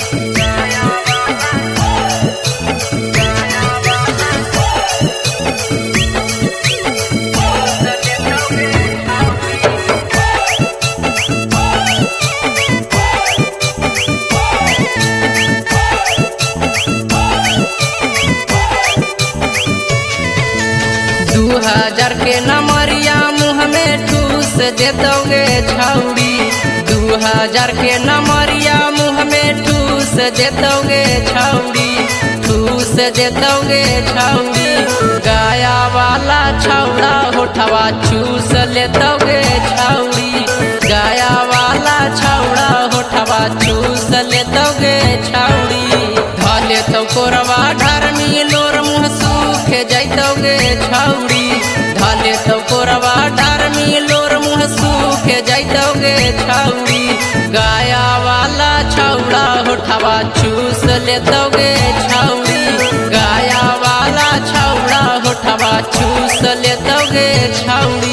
हजार के नमरिया मुँह में ठूस देतोगे छौड़ी। 2000 के नमरिया मुँह में ठूस देतोगे छौड़ी, ठूस देतोगे छौड़ी। गाया वाला छौड़ा होठवा चूस लेतोगे छौड़ी, गाया वाला छौड़ा होठवा चूस लेतोगे छौड़ी। धले तो कोरवा घर मिलोर मुँह सूख जैतोगे छौड़ी, धले तो कोरवा डर मिलोर मुँह सूख जैतोगे छौड़ी। गाया वाला छौड़ा होठवा चूस लेतोगे छौड़ी, गाया वाला छौड़ा होठवा चूस लेतोगे छौड़ी।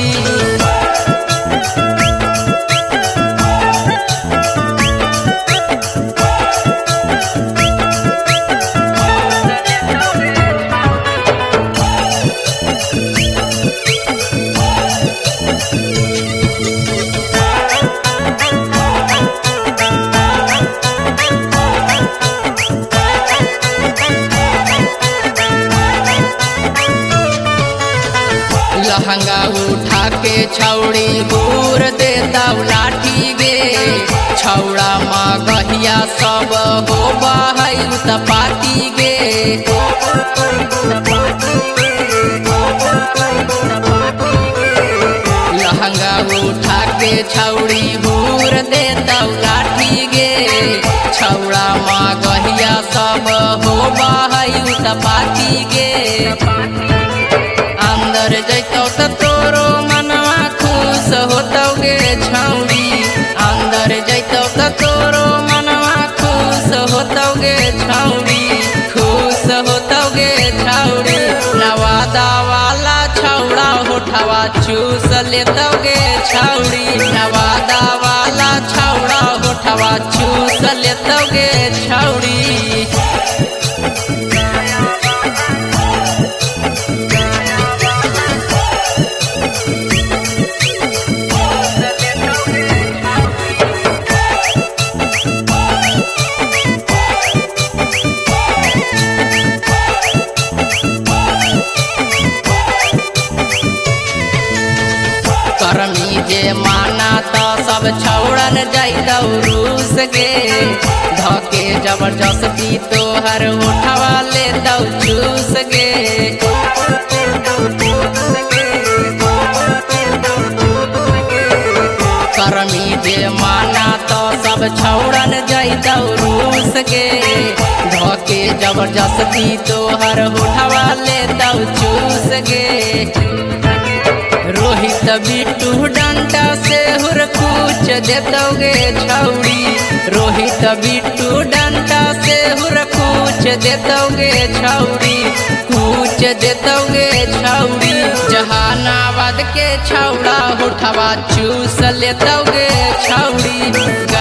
लहंगा उठा के छौड़ी दूर देता लाठी गे, छौड़ा मगहिया सब हो बहई पाती गे। लहंगा उठा के छौड़ी दूर देता लाठी गे, छौड़ा मगहिया सब हो बहई पाती गे। अंदर जैतो तो तोरो मनवा खुश होतोगे छौड़ी, अंदर जैतो तो तोरो मनवा खुश होतोगे छौड़ी, खुश होतोगे छौड़ी। नवादा वाला छौड़ा होठवा चूस लेतोगे छौड़ी, नवादा वाला छौड़ा होठवा चूस लेतोगे छौड़ी। करमी जे माना तो सब छौड़न जैतौ रूस गे, धके जबरदस्ती तोहर उठवा लेतौ चूस गे। करमी जे माना तो सब छौड़न जैतौ रूस गे, धके जबरदस्ती तोहर उठवा लेतौ चूस गे। रोहित बिट्टू डंडा से हुर कूच देतोगे छौड़ी, रोहित बिट्टू डंडा से हुर कूच देतोगे छौड़ी, कूच देतोगे छौड़ी। जहानाबाद के छौड़ा होठवा चूस लेतोगे छौड़ी।